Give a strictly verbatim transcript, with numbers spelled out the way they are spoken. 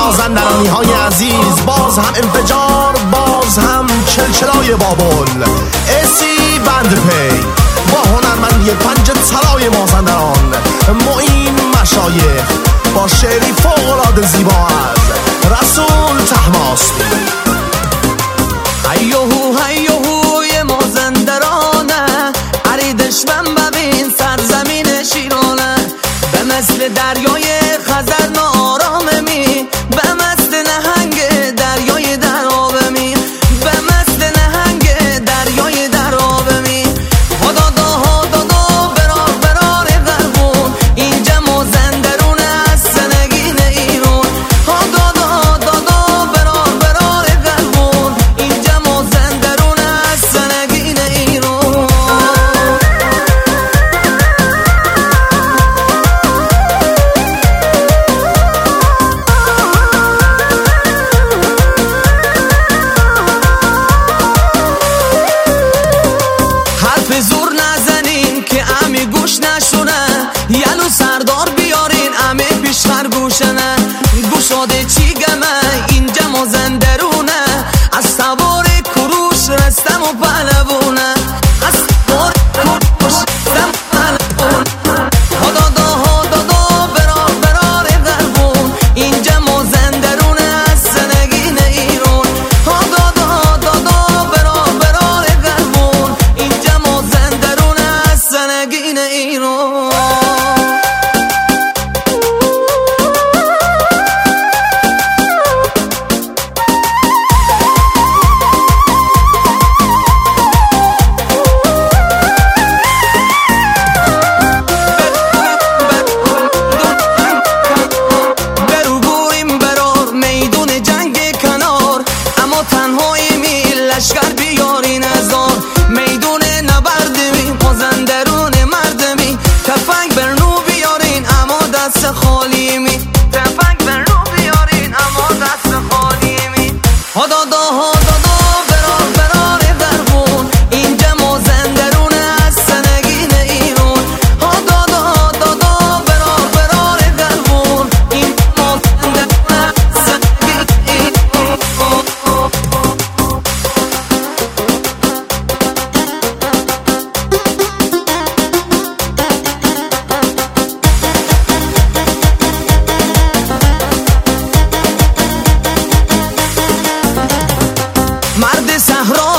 مازندرانی های عزیز، باز هم انفجار، باز هم چلچلای بابل. اسی بندپی با هنرمندی پنج طلای مازندران، معین مشایخ با شعری فوق‌العاده زیبا از رسول طهماسبی. هیوهو هیوهوی مازندرانه، عریدش من ببین سرزمین شیرانه. به مثل دریای خزر ناراممی، به مثل نهنگ دریای در آبمی، به مثل نهنگ دریای در آبمی. هدادا هدادا برار برار غربون، اینجا مازندرون از سنگین ایران. هدادا هدادا برار برار غربون، اینجا مازندرون از سنگین ایران. حرف زور نزنین که امی گوش نشونه، یلو سردار بیارین امی پیشخر گوشنه. گوشاده چی گمه اینجا مازندرونه، از سوار کروش رستم و پهلوونه، از سوار کروش رستم و پهلوونه. هدادا هدادا برار برار غربون، اینجا مازندرونه از سنگین ایران. هدادا هدادا برار برار غربون، اینجا مازندرونه از سنگین ایران. برو بریم برار میدون جنگ کنار، اما تنهایی می لشکر بیارین هزار. میدون نبردمی مازندرون مردمی، تفنگ برنو بیارین اما دست خالی می. تفنگ برنو بیارین اما دست خالی می. هدادا هدادا برار برار غربون، اینجا مازندرون از سنگین ایران. هدادا هدادا برار برار غربون، این مازندرون از سنگین ایران. مرد صحرا